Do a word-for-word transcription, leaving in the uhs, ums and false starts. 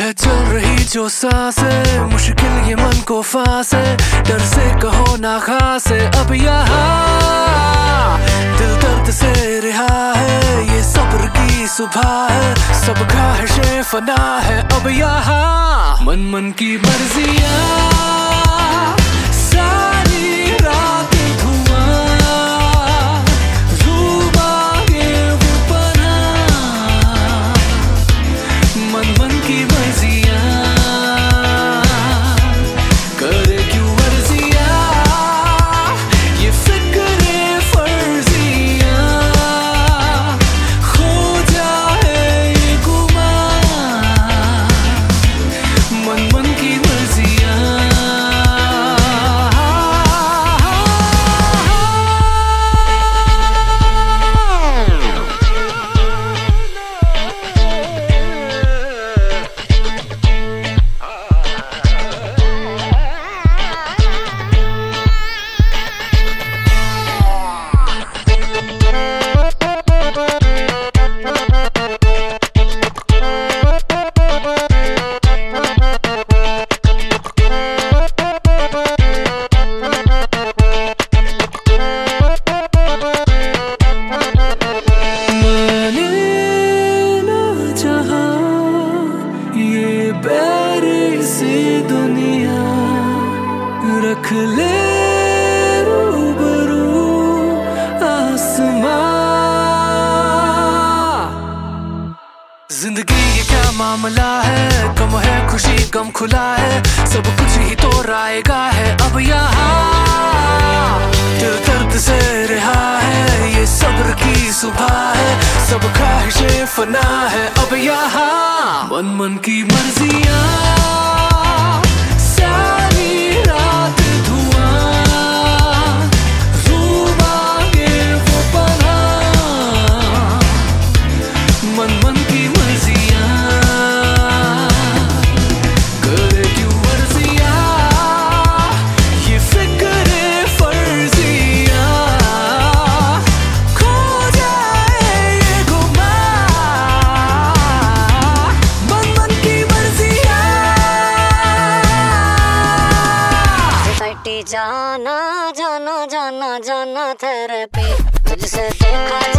है चल रही जो सांसें, मुश्किल ये मन को फांसे, डर से कहो ना खास है अब यहाँ। दिल दर्द से रिहा है, ये सब्र की सुबह है, सब ख्वाहिशें फना है अब यहाँ। मन मन की मर्जियाँ सारी रात दुनिया रख ले रूबरू आसमां। जिंदगी ये क्या मामला है, गम है खुशी गम खुला है, सब कुछ ही तो आएगा है अब यहाँ। दिल दर्द से रिहा है, ये सब्र की सुबह है, सब ख्वाहिशें फना है अब यहाँ। मन मन की मर्जियाँ जाना जाना जाना जाना थेरेपी, तुझसे देखा